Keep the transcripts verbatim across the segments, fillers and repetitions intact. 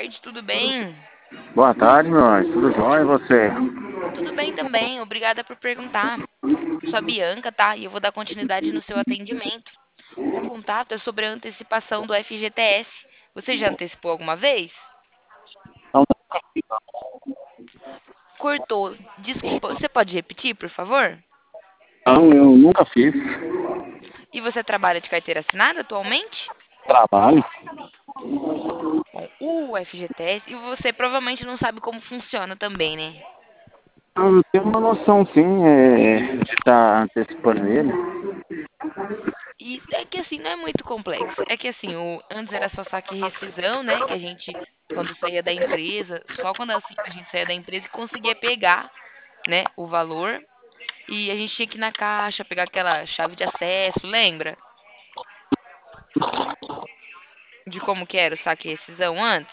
tarde, tudo bem? Boa tarde, meu anjo. Tudo jóia e você? Tudo bem também, obrigada por perguntar. Eu sou a Bianca, tá? E eu vou dar continuidade no seu atendimento. O contato é sobre a antecipação do F G T S. Você já antecipou alguma vez? Não, Cortou. Desculpa, você pode repetir, por favor? não, eu nunca fiz E você trabalha de carteira assinada atualmente? trabalho. Bom, o F G T S, e você provavelmente não sabe como funciona também, né? Eu tenho uma noção, sim, é, de estar antecipando ele. E é que assim, não é muito complexo. É que assim, o, antes era só saque e rescisão, né? Que a gente, quando saía da empresa, só quando assim, a gente saía da empresa e conseguia pegar, né, o valor. E a gente tinha que ir na caixa, pegar aquela chave de acesso, lembra? De como que era o saque e rescisão antes?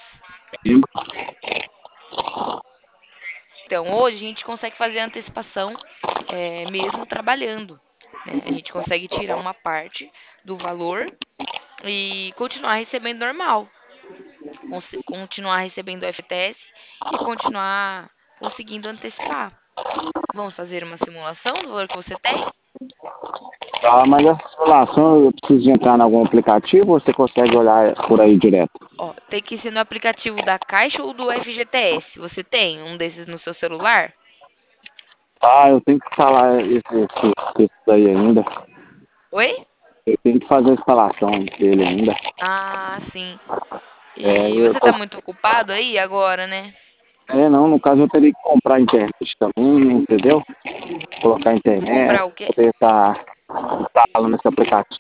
Então, hoje a gente consegue fazer a antecipação é, mesmo trabalhando, né? A gente consegue tirar uma parte do valor e continuar recebendo normal. cons- continuar recebendo o F T S e continuar conseguindo antecipar. Vamos fazer uma simulação do valor que você tem? Tá, mas essa simulação eu preciso de entrar em algum aplicativo ou você consegue olhar por aí direto? Ó, tem que ser no aplicativo da Caixa ou do F G T S. Você tem um desses no seu celular? Ah, eu tenho que falar esse, esse, esse daí ainda. Oi? Eu tenho que fazer a instalação dele ainda. Ah, sim. É, E eu você tá tô... muito ocupado aí agora, né? é, não, no caso eu teria que comprar a internet também, entendeu? Colocar a internet, Comprar o quê? poder estar instalando nesse aplicativo.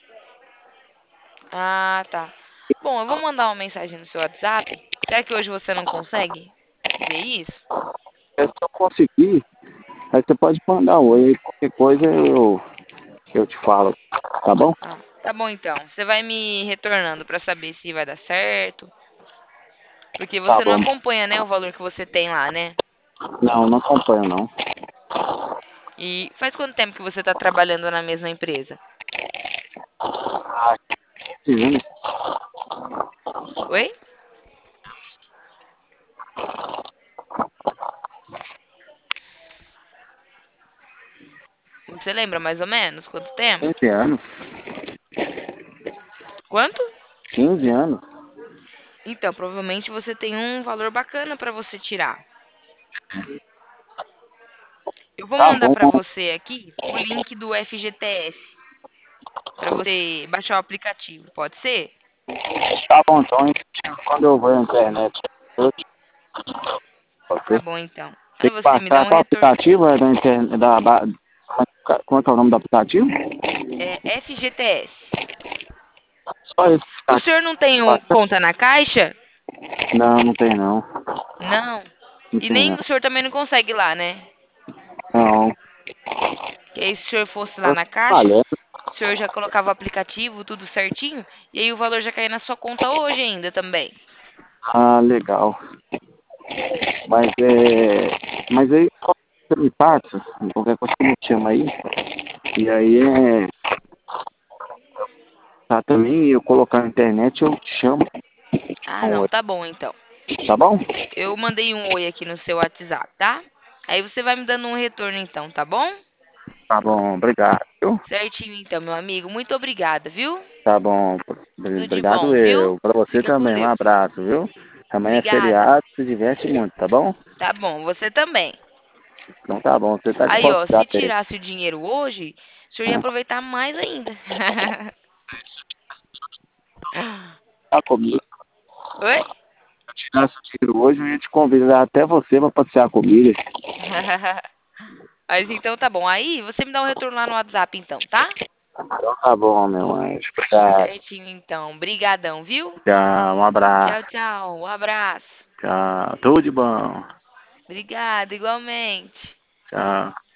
Ah, tá. Bom, eu vou mandar uma mensagem no seu WhatsApp. Será que hoje você não consegue ver isso? É, se eu conseguir, aí você pode mandar um oi, aí qualquer coisa eu, eu te falo, tá bom? Ah, tá bom então. Você vai me retornando pra saber se vai dar certo. Porque Tá você não bom. acompanha, né, o valor que você tem lá, né? Não, não acompanho não. E faz quanto tempo que você tá trabalhando na mesma empresa? Ah, quinze anos. Oi? Você lembra mais ou menos quanto tempo? quinze anos. Quanto? quinze anos. Então, provavelmente você tem um valor bacana pra você tirar. Eu vou Tá mandar bom, pra você aqui o link do F G T S pra você baixar o aplicativo, pode ser? tá bom, então a gente, quando eu vou na internet, eu te Tá você bom então. tem Aí que você me dá baixar um qual retorno. aplicativo é da internet, da, ba- como é que é o nome do aplicativo? É F G T S. Só esse O aplicativo. senhor não tem o- Baixa? conta na Caixa? Não, não tem não. Não. Não E tem nem não. o senhor também não consegue ir lá, né? Não, Que aí se o senhor fosse lá eu na tô caixa, trabalhando. o senhor já colocava o aplicativo, tudo certinho, e aí o valor já caía na sua conta hoje ainda também. Ah, legal. Mas é. Mas aí você me passa, qualquer coisa que me chama aí. E aí é. Tá também, eu colocar na internet, eu te chamo. Ah, Um não, oi. tá bom então. Tá bom? Eu mandei um oi aqui no seu WhatsApp, tá? Aí você vai me dando um retorno então, tá bom? Tá bom, obrigado, viu? Certinho então, meu amigo. Muito obrigada, viu? Tá bom, Tudo de obrigado bom, viu? eu. Pra você Fica com também, um Deus. abraço, viu? Amanhã é Obrigada. feriado, se diverte muito, tá bom? Tá bom, você também. Então tá bom, você tá de Aí, ó, se folga aí. tirasse o dinheiro hoje, o senhor ia Ah, aproveitar mais ainda. tá comigo. Oi? Se tirasse o dinheiro hoje, eu ia te convidar até você pra passear comigo. Mas então tá bom. Aí você me dá um retorno lá no WhatsApp então, tá? Então tá bom, meu anjo. Obrigado. Certinho então. Brigadão, viu? Tchau, um Tchau, abraço. tchau. Um abraço. Tchau, tudo de bom. Obrigada, igualmente. Tchau.